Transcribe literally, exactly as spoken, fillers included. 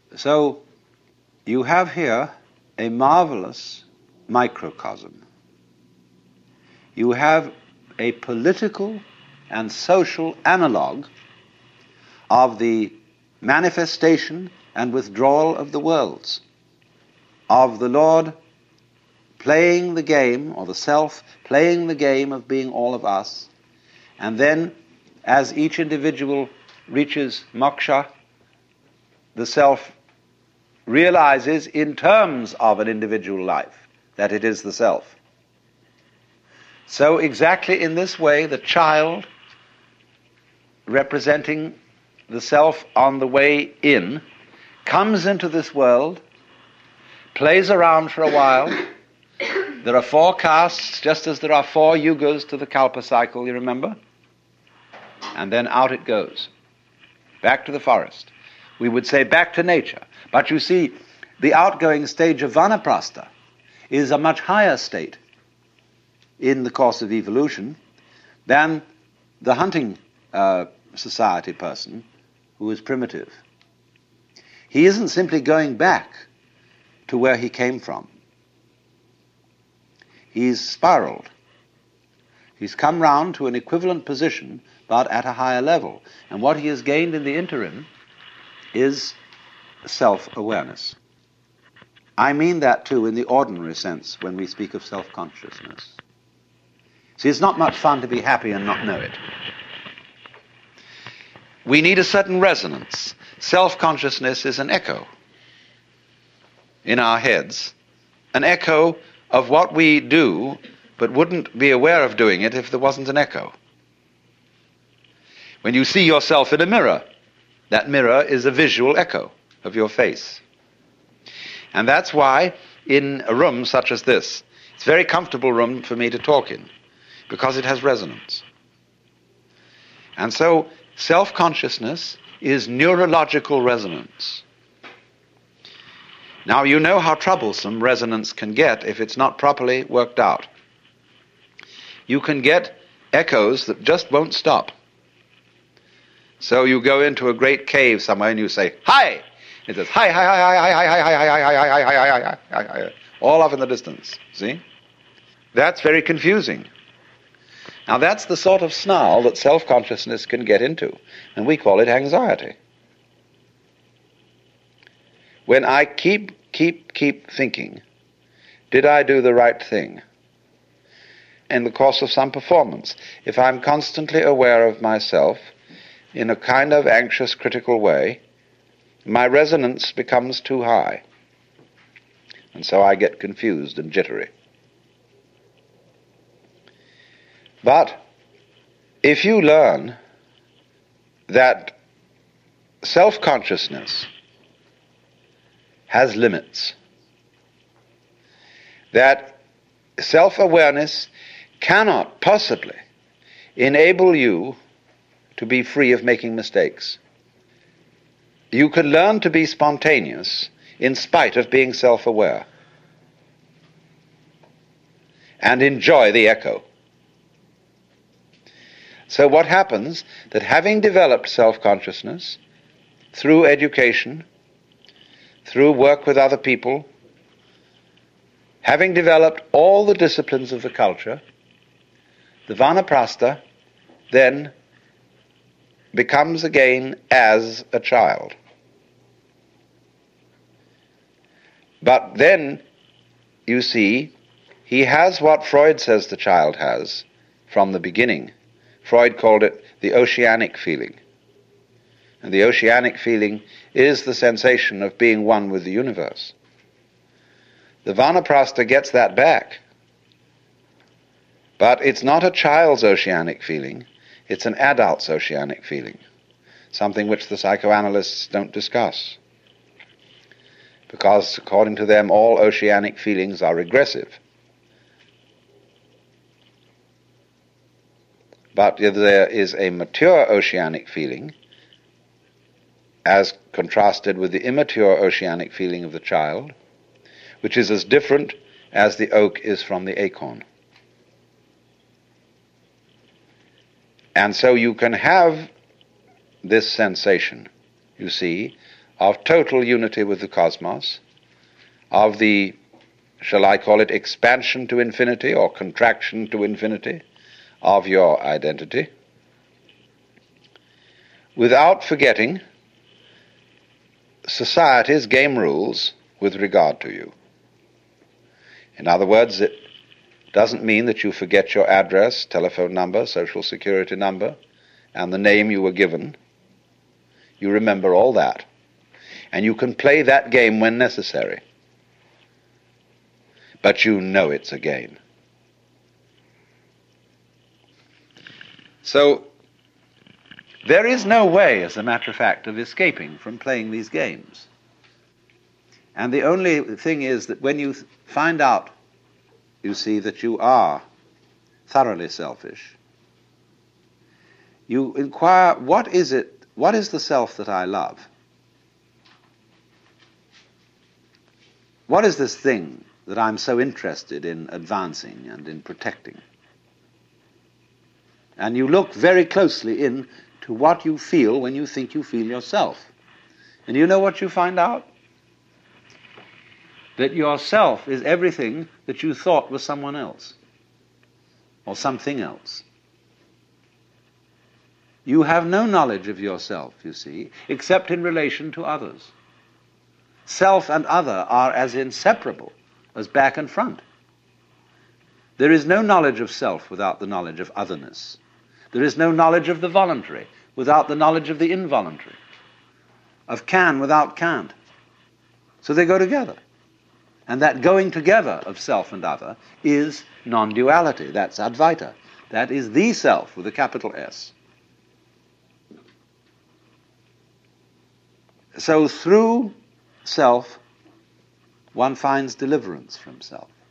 So you have here a marvelous microcosm. You have a political and social analog of the manifestation and withdrawal of the worlds, of the Lord playing the game, or the self playing the game of being all of us, and then as each individual reaches moksha, the self realizes in terms of an individual life that it is the self. So exactly in this way, the child, representing the self on the way in, comes into this world, plays around for a while. There are four castes, just as there are four yugas to the Kalpa cycle, you remember? And then out it goes, back to the forest. We would say back to nature. But you see, the outgoing stage of Vanaprastha is a much higher state in the course of evolution than the hunting uh, society person who is primitive. He isn't simply going back to where he came from. He's spiraled. He's come round to an equivalent position, but at a higher level. And what he has gained in the interim is self-awareness. I mean that too in the ordinary sense when we speak of self-consciousness. See, it's not much fun to be happy and not know it. We need a certain resonance. Self-consciousness is an echo in our heads, an echo of what we do, but wouldn't be aware of doing it if there wasn't an echo. When you see yourself in a mirror, that mirror is a visual echo of your face. And that's why in a room such as this, it's a very comfortable room for me to talk in, because it has resonance. And so self-consciousness is neurological resonance. Now you know how troublesome resonance can get if it's not properly worked out. You can get echoes that just won't stop. So you go into a great cave somewhere and you say, "Hi!" It says, "Hi, hi, hi, hi, hi, hi, hi, hi, hi, hi, hi, hi, hi, hi, hi, hi," all off in the distance. See? That's very confusing. Now that's the sort of snarl that self-consciousness can get into, and we call it anxiety. When I keep, keep, keep thinking, did I do the right thing? In the course of some performance, if I'm constantly aware of myself in a kind of anxious, critical way, my resonance becomes too high, and so I get confused and jittery. But if you learn that self-consciousness has limits, that self-awareness cannot possibly enable you to be free of making mistakes. You can learn to be spontaneous in spite of being self-aware and enjoy the echo. So what happens, that having developed self-consciousness through education, through work with other people, having developed all the disciplines of the culture, the Vanaprastha then becomes again as a child. But then, you see, he has what Freud says the child has from the beginning. Freud called it the oceanic feeling. And the oceanic feeling is the sensation of being one with the universe. The Vanaprastha gets that back. But it's not a child's oceanic feeling, it's an adult's oceanic feeling, something which the psychoanalysts don't discuss. Because according to them, all oceanic feelings are regressive. But there is a mature oceanic feeling, as contrasted with the immature oceanic feeling of the child, which is as different as the oak is from the acorn. And so you can have this sensation, you see, of total unity with the cosmos, of the, shall I call it, expansion to infinity or contraction to infinity of your identity, without forgetting society's game rules with regard to you. In other words, it doesn't mean that you forget your address, telephone number, social security number, and the name you were given. You remember all that. And you can play that game when necessary. But you know it's a game. So, there is no way, as a matter of fact, of escaping from playing these games. And the only thing is that when you find out, you see, that you are thoroughly selfish, you inquire, what is it, what is the self that I love? What is this thing that I'm so interested in advancing and in protecting? And you look very closely in to what you feel when you think you feel yourself. And you know what you find out? That yourself is everything that you thought was someone else, or something else. You have no knowledge of yourself, you see, except in relation to others. Self and other are as inseparable as back and front. There is no knowledge of self without the knowledge of otherness. There is no knowledge of the voluntary without the knowledge of the involuntary, of can without can't. So they go together. And that going together of self and other is non-duality. That's Advaita. That is the self with a capital S. So through self, one finds deliverance from self.